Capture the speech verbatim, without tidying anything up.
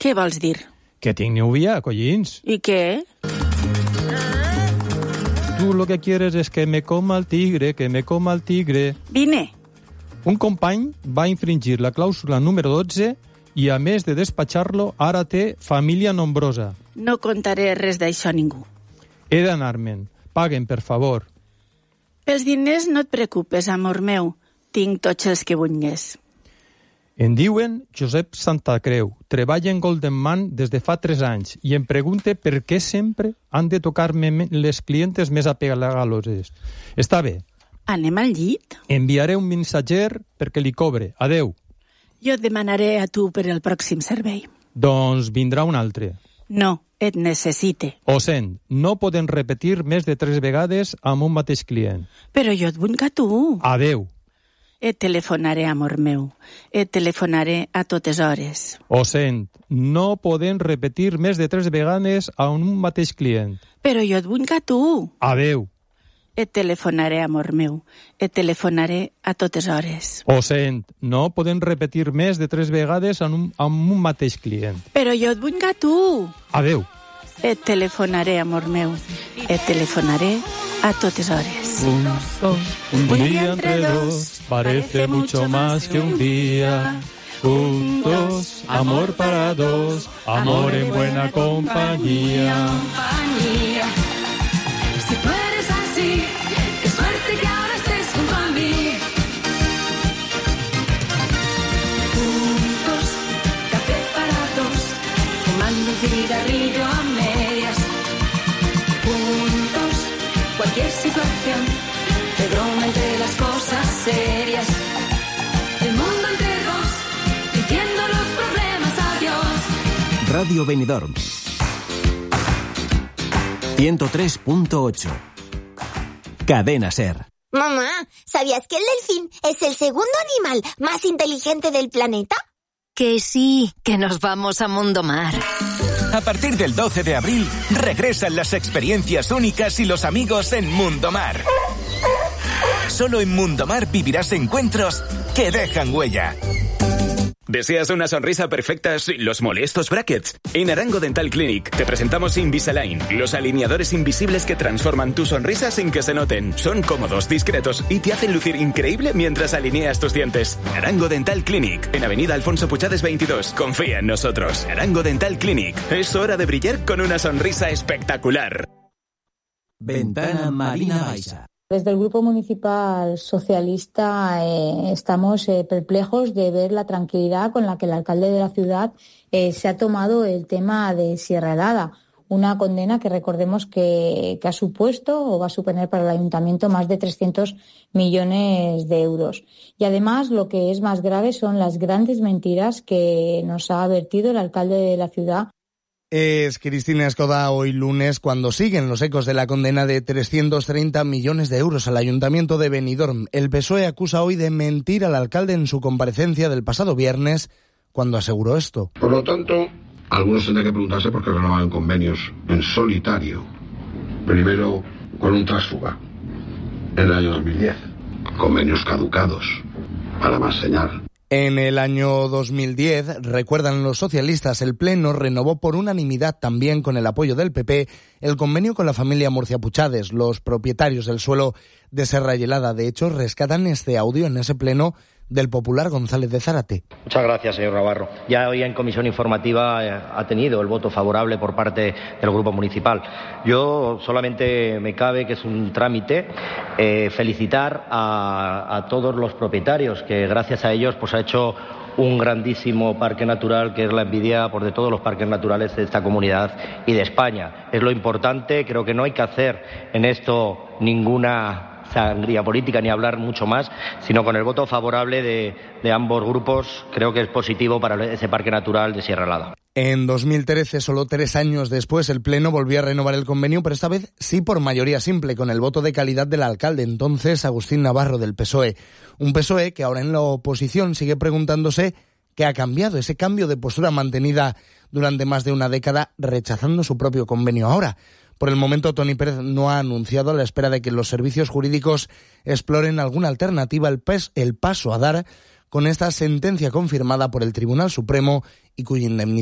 Què vols dir? Que tinc novia, collins. I què? Tú lo que quieres es que me coma el tigre, que me coma el tigre. Vine. Un company va infringir la clàusula número dotze i, a més de despatxar-lo, ara té família nombrosa. No contaré res d'això a ningú. He d'anar-me'n. Paguen, per favor. Pels diners no et preocupes, amor meu. Tinc tots els que vulguis. Em diuen Josep Santacreu. Treballa en Golden Man des de fa tres anys i em pregunte per què sempre han de tocar-me les clientes més apegaloses. Està bé. Anem al llit? Enviaré un missatger perquè li cobre. Adeu. Jo et demanaré a tu per el pròxim servei. Doncs vindrà un altre. No, et necessite. Ho sent, no poden repetir més de tres vegades amb un mateix client. Però jo et vull a tu. Adeu. Et telefonaré, amor meu. Et telefonaré a totes hores. Ho sent, no poden repetir més de tres vegades amb un mateix client. Però jo et vull a tu. Adeu. Et telefonaré, amor meu. Et telefonaré a totes hores. Ho sent, no poden repetir més de tres vegades amb un, amb un mateix client. Però jo et vull a tu. Adeu. Et telefonaré, amor meu. Et telefonaré a totes hores. Un, dos, un día entre dos parece mucho más que un día. Juntos, amor para dos, amor en buena compañía. Si tú eres así, qué suerte que ahora estés junto a mí. Juntos, café para dos, fumando un cigarrillo a medias. Juntos, cualquier situación, de broma entre las cosas serias. El mundo entre dos, diciendo los problemas adiós. Radio Benidorm ciento tres punto ocho. Cadena SER. Mamá, ¿sabías que el delfín es el segundo animal más inteligente del planeta? Que sí, que nos vamos a Mundo Mar. A partir del doce de abril, regresan las experiencias únicas y los amigos en Mundo Mar. Solo en Mundo Mar vivirás encuentros que dejan huella. ¿Deseas una sonrisa perfecta sin los molestos brackets? En Arango Dental Clinic te presentamos Invisalign, los alineadores invisibles que transforman tu sonrisa sin que se noten. Son cómodos, discretos y te hacen lucir increíble mientras alineas tus dientes. Arango Dental Clinic, en Avenida Alfonso Puchades veintidós. Confía en nosotros. Arango Dental Clinic. Es hora de brillar con una sonrisa espectacular. Ventana Marina Baixa. Desde el Grupo Municipal Socialista eh, estamos eh, perplejos de ver la tranquilidad con la que el alcalde de la ciudad eh, se ha tomado el tema de Sierra Helada, una condena que recordemos que, que ha supuesto o va a suponer para el ayuntamiento más de trescientos millones de euros. Y además lo que es más grave son las grandes mentiras que nos ha vertido el alcalde de la ciudad. Es Cristina Escoda hoy lunes cuando siguen los ecos de la condena de trescientos treinta millones de euros al Ayuntamiento de Benidorm. El P S O E acusa hoy de mentir al alcalde en su comparecencia del pasado viernes cuando aseguró esto. Por lo tanto, algunos tendrán que preguntarse por qué renovaban convenios en solitario. Primero con un tránsfuga en el año dos mil diez. Convenios caducados, para más señal. En el año dos mil diez, recuerdan los socialistas, el Pleno renovó por unanimidad, también con el apoyo del P P, el convenio con la familia Murcia Puchades, los propietarios del suelo de Serra y Helada. De hecho, rescatan este audio en ese Pleno del popular González de Zárate. Muchas gracias, señor Navarro. Ya hoy en comisión informativa eh, ha tenido el voto favorable por parte del Grupo Municipal. Yo solamente me cabe, que es un trámite, eh, felicitar a, a todos los propietarios, que gracias a ellos pues ha hecho un grandísimo parque natural, que es la envidia por de todos los parques naturales de esta comunidad y de España. Es lo importante, creo que no hay que hacer en esto ninguna sangría política ni hablar mucho más, sino con el voto favorable de, de ambos grupos, creo que es positivo para ese parque natural de Sierra Helada. En dos mil trece, solo tres años después, el Pleno volvió a renovar el convenio, pero esta vez sí por mayoría simple, con el voto de calidad del alcalde, entonces Agustín Navarro, del P S O E. Un P S O E que ahora en la oposición sigue preguntándose qué ha cambiado, ese cambio de postura mantenida durante más de una década, rechazando su propio convenio ahora. Por el momento, Toni Pérez no ha anunciado, a la espera de que los servicios jurídicos exploren alguna alternativa, el, pes, el paso a dar con esta sentencia confirmada por el Tribunal Supremo y cuya indemnización